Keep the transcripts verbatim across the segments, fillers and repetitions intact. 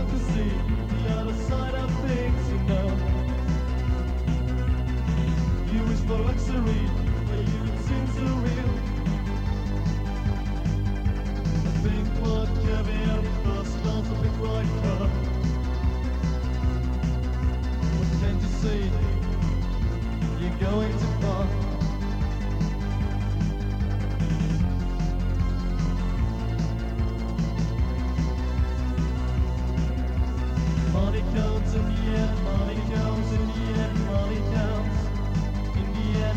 time to see the other side of things, you know. You wish for luxury, but you seem surreal. I think what caviar first starts to look right up. What can't you see? You're going too far. Money counts in the end, money counts in the end, money counts in the end.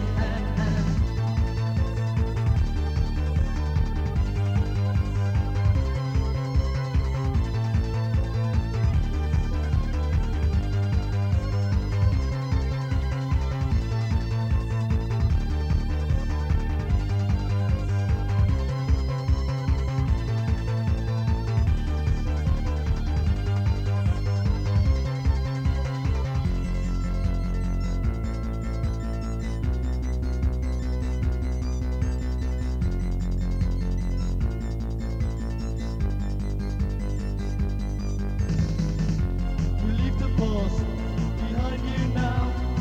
Behind you now.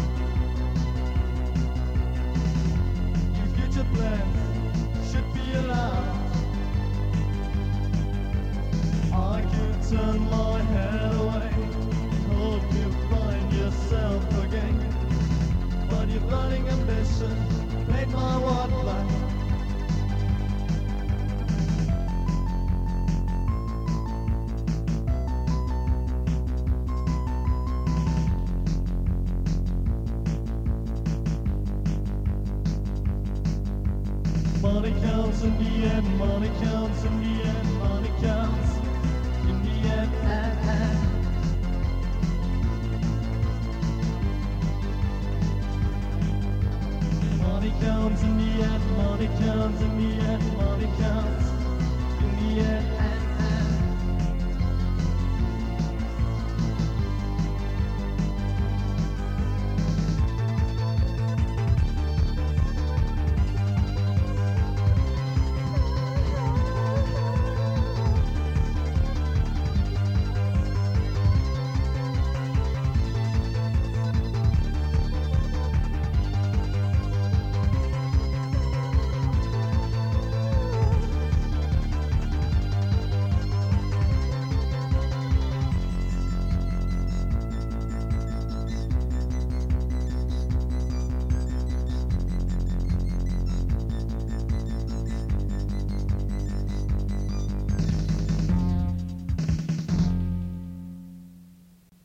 Your future plans should be allowed. I could turn my head away, hope you find yourself again. But your burning ambition made my world black. Money counts in the end, money counts in the end, money counts in the end. Money counts in the end, money counts in the end, money counts.